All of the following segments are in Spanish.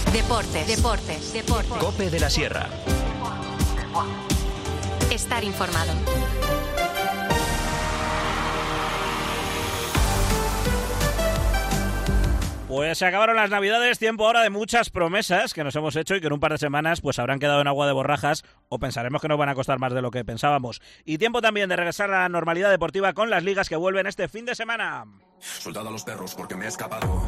Deportes. COPE de la Sierra. Estar informado. Pues se acabaron las Navidades, tiempo ahora de muchas promesas que nos hemos hecho y que en un par de semanas pues habrán quedado en agua de borrajas o pensaremos que nos van a costar más de lo que pensábamos. Y tiempo también de regresar a la normalidad deportiva con las ligas que vuelven este fin de semana. Soltad a los perros porque me he escapado.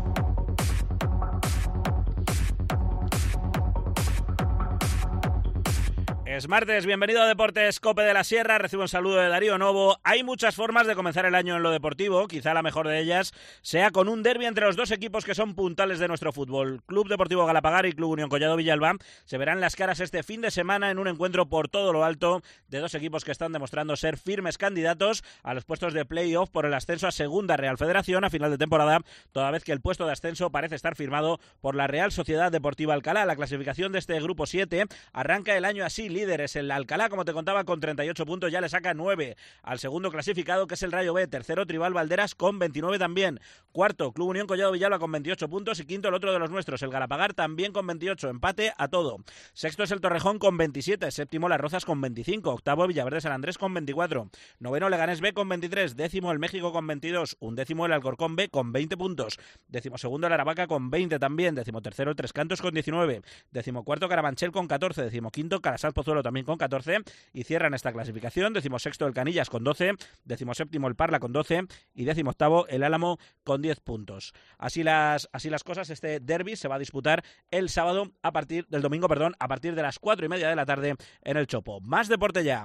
Es martes, bienvenido a Deportes COPE de la Sierra, recibo un saludo de Darío Novo. Hay muchas formas de comenzar el año en lo deportivo, quizá la mejor de ellas sea con un derbi entre los dos equipos que son puntales de nuestro fútbol. Club Deportivo Galapagar y Club Unión Collado Villalba se verán las caras este fin de semana en un encuentro por todo lo alto de dos equipos que están demostrando ser firmes candidatos a los puestos de play-off por el ascenso a Segunda Real Federación a final de temporada, toda vez que el puesto de ascenso parece estar firmado por la Real Sociedad Deportiva Alcalá. La clasificación de este grupo 7 arranca el año así: líderes el Alcalá, como te contaba, con 38 puntos, ya le saca 9 al segundo clasificado, que es el Rayo B. Tercero, Tribal Valderas, con 29 también. Cuarto, Club Unión Collado Villalba, con 28 puntos. Y quinto, el otro de los nuestros, el Galapagar, también con 28. Empate a todo. Sexto es el Torrejón, con 27. Séptimo, Las Rozas, con 25. Octavo, Villaverde San Andrés, con 24. Noveno, Leganés B, con 23. Décimo, el México, con 22. Undécimo, el Alcorcón B, con 20 puntos. Décimo segundo, el Aravaca, con 20 también. Décimo tercero, el Tres Cantos, con 19. Décimo cuarto, Carabanchel, con 14. Décimo quinto, Carasal Pozuelo, también con 14. Y cierran esta clasificación: 16º el Canillas con 12, 17º el Parla con 12 y 18º el Álamo con 10 puntos. Así las cosas, este derbi se va a disputar el sábado a partir del domingo, a partir de las 4:30 de la tarde en el Chopo. Más deporte ya.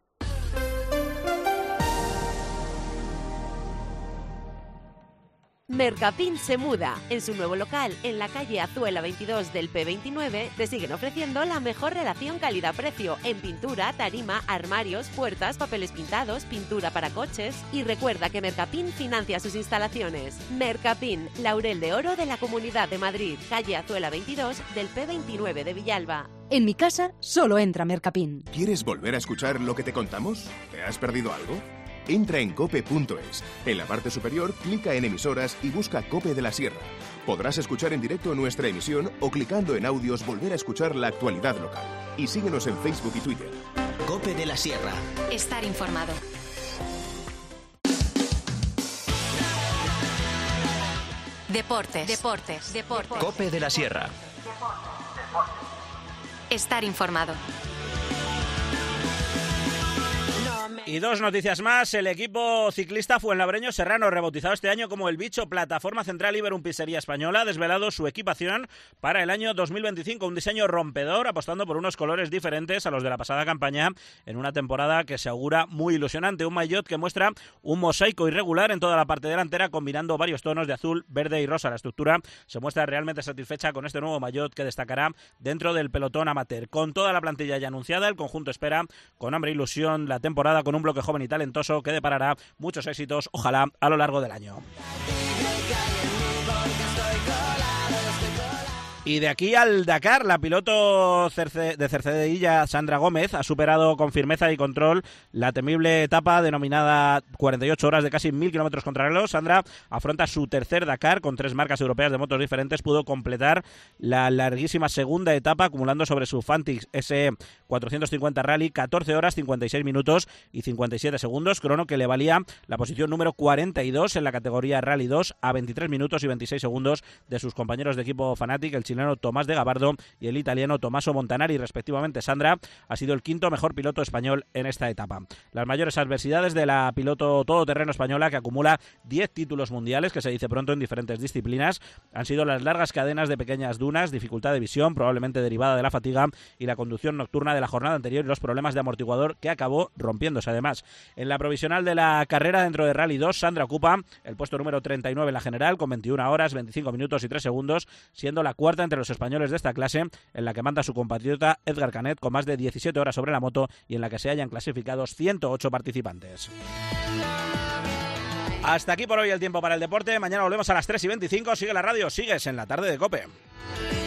Mercapin se muda. En su nuevo local, en la calle Azuela 22 del P29, te siguen ofreciendo la mejor relación calidad-precio en pintura, tarima, armarios, puertas, papeles pintados, pintura para coches. Y recuerda que Mercapin financia sus instalaciones. Mercapin, Laurel de Oro de la Comunidad de Madrid, calle Azuela 22 del P29 de Villalba. En mi casa solo entra Mercapin. ¿Quieres volver a escuchar lo que te contamos? ¿Te has perdido algo? Entra en cope.es. En la parte superior, clica en emisoras y busca COPE de la Sierra. Podrás escuchar en directo nuestra emisión o clicando en audios volver a escuchar la actualidad local. Y síguenos en Facebook y Twitter. COPE de la Sierra. Estar informado. Deportes. COPE de la Sierra. Estar informado. Y dos noticias más. El equipo ciclista fuenlabreño Serrano, rebautizado este año como El Bicho, plataforma central Iberum Pizzería Española, ha desvelado su equipación para el año 2025. Un diseño rompedor, apostando por unos colores diferentes a los de la pasada campaña, en una temporada que se augura muy ilusionante. Un maillot que muestra un mosaico irregular en toda la parte delantera, combinando varios tonos de azul, verde y rosa. La estructura se muestra realmente satisfecha con este nuevo maillot, que destacará dentro del pelotón amateur. Con toda la plantilla ya anunciada, el conjunto espera con hambre e ilusión la temporada, con un bloque joven y talentoso que deparará muchos éxitos, ojalá, a lo largo del año. Y de aquí al Dakar, la piloto de Cercedilla, Sandra Gómez, ha superado con firmeza y control la temible etapa denominada 48 horas de casi 1.000 kilómetros contrarreloj. Sandra afronta su tercer Dakar con 3 marcas europeas de motos diferentes. Pudo completar la larguísima segunda etapa acumulando sobre su Fantix SE 450 Rally 14 horas, 56 minutos y 57 segundos, crono que le valía la posición número 42 en la categoría Rally 2 a 23 minutos y 26 segundos de sus compañeros de equipo Fanatic, el chileno Tomás de Gabardo y el italiano Tommaso Montanari, respectivamente. Sandra ha sido el quinto mejor piloto español en esta etapa. Las mayores adversidades de la piloto todoterreno española, que acumula 10 títulos mundiales, que se dice pronto, en diferentes disciplinas, han sido las largas cadenas de pequeñas dunas, dificultad de visión, probablemente derivada de la fatiga, y la conducción nocturna de la jornada anterior y los problemas de amortiguador, que acabó rompiéndose. Además, en la provisional de la carrera dentro de Rally 2, Sandra ocupa el puesto número 39 en la general, con 21 horas, 25 minutos y 3 segundos, siendo la cuarta entre los españoles de esta clase, en la que manda su compatriota Edgar Canet con más de 17 horas sobre la moto y en la que se hayan clasificados 108 participantes. Hasta aquí por hoy el tiempo para el deporte. Mañana volvemos a las 3:25. Sigue la radio, sigues en la tarde de COPE.